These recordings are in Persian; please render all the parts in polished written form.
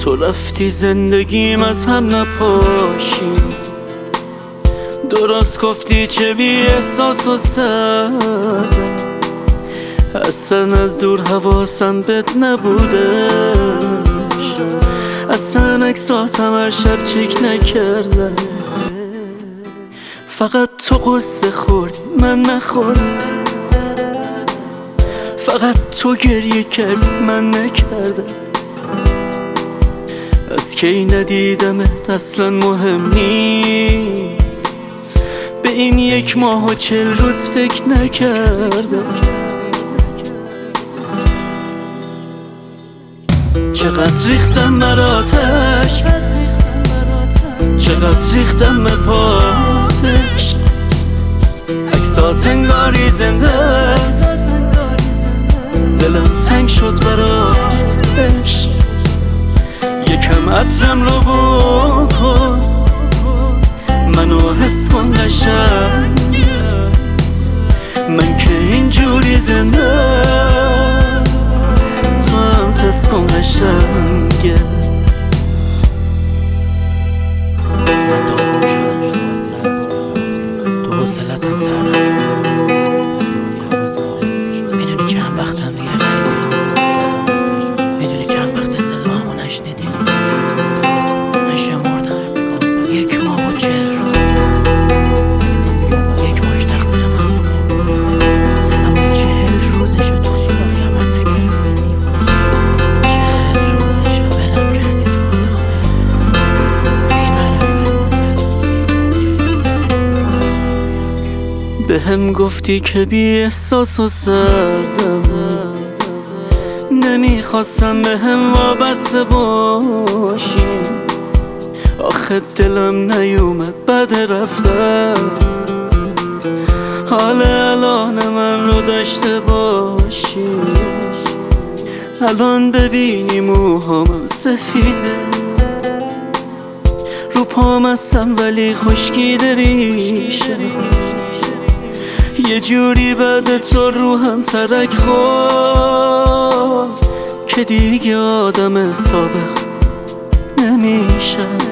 تو رفتی زندگیم از هم نپاشی، درست گفتی چه بی احساس و سردم، اصلا از دور حواسم بهت نبودش، اصلا عکساتم هر شب چک نکردم، فقط تو قصه خوردی من نخوردم، فقط تو گریه کردی من نکردم، از کی ندیدمت اصلا مهم نیست، به این 1 ماه و 40 روز فکر نکردم. چقدر ریختم براتش، چقدر ریختم به پاتش، عکسات انگاری زنده است، دلم تنگ شد برات عشق، یکم عطرم رو بکن، منو حس کن قشنگ، من که اینجوری زنده، تو هم تست کن قشنگه. من داغون شدم تو حوصلتم سر میدونی چند وقتم دیگه میدونی چند وقت صدامو نشنیدی، من شمردم 1 ماه و 40 روز، 1 ماهش تقصیر من بود، اما 40 روزشو تو سراغ من نگرفتی، 40 روزشو ولم کردی تو به هم گفتی که بی احساس و سردم، نمیخواستم به هم وابسته باشی، آخه دلم نیومد بعد رفتم، حال الان من رو داشته باشی، الان ببینی موهام سفیده، رو پام هستم ولی خشکیده ریشم، یه جوری بعد تو روحم ترک خورد که دیگه آدم صادق نمیشم.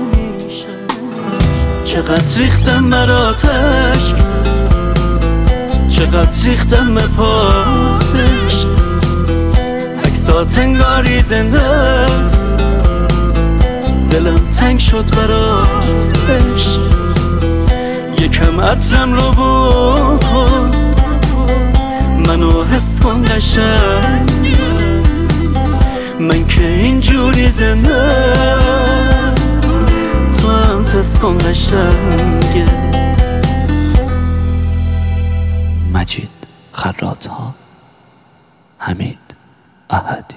چقدر ریختم براتش، چقدر ریختم به پاتش، عکسات انگاری زنده است، دلم تنگ شد برات عشق، یکم عطرم رو بکن، منو حس کن قشنگ، من که اینجوری زنده، تو هم تست کن قشنگه. مجید خراط‌ها، حمید احدی.